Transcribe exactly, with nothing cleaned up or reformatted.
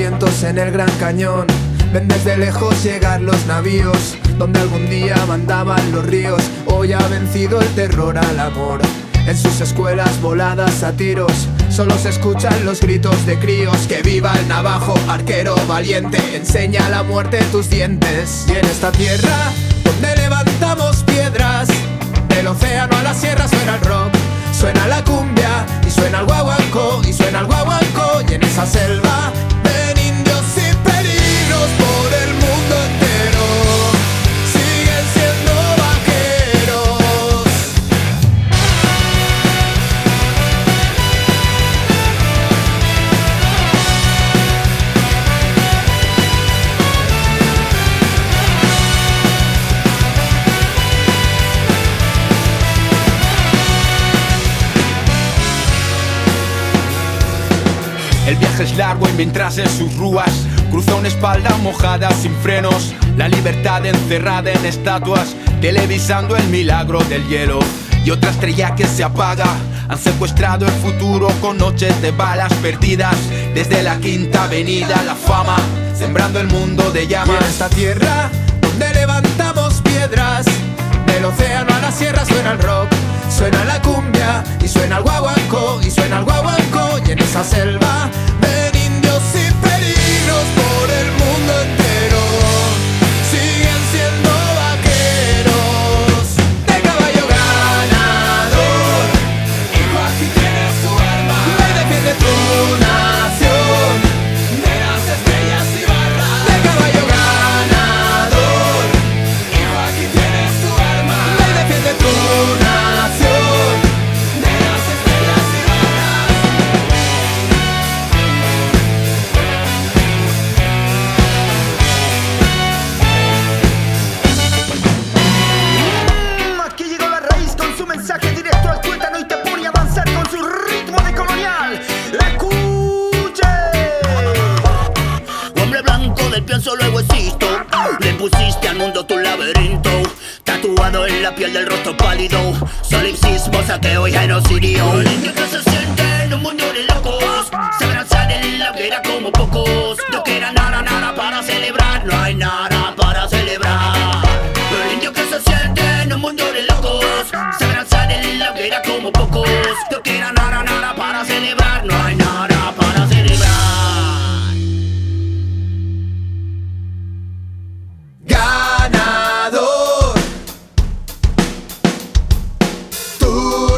vientos en el Gran Cañón. Ven desde lejos llegar los navíos, donde algún día mandaban los ríos. Hoy ha vencido el terror al amor. En sus escuelas voladas a tiros, solo se escuchan los gritos de críos. Que viva el navajo, arquero valiente, enseña la muerte tus dientes. Y en esta tierra, donde levantamos piedras, del océano a la sierra suena el rock, suena la cumbia y suena el guaguancó, y suena el guaguancó. Y en esa selva ven indios y peregrinos por el mundo entero, siguen siendo vaqueros. El viaje es largo y mientras en sus rúas cruza una espalda mojada sin frenos, la libertad encerrada en estatuas, televisando el milagro del hielo. Y otra estrella que se apaga, han secuestrado el futuro con noches de balas perdidas. Desde la Quinta Avenida la fama, sembrando el mundo de llamas. Y en esta tierra, donde levantamos piedras, del océano a la sierra suena el rock, suena la cumbia y suena el guaguancó, y suena el guaguancó. Y en esa selva ven indios y peregrinos por el mundo entero, siguen siendo vaqueros. De caballo ganador, hijo, aquí tienes tu alma. Ve y defiende tu nación de las estrellas y barras. De caballo ganador, hijo, aquí tienes tu alma. Ve y defiende tu nación de las estrellas y barras. Mm, Aquí llegó la raíz con su mensaje directo al tuétano y te pone a avanzar con su ritmo de colonial. La cuche. Hombre blanco del pienso luego existo. Le pusiste al mundo tu laberinto, tatuado en la piel del rostro pálido. Solipsismo, saqueo y genocidio. El indio que se siente en un mundo de locos, se abrazan en la hoguera como pocos. No queda nada, nada para celebrar, no hay nada para celebrar. El indio que se siente en un mundo de locos, se abrazan en la hoguera como pocos. No queda nada, nada para celebrar, no hay nada para celebrar. Ganador, tú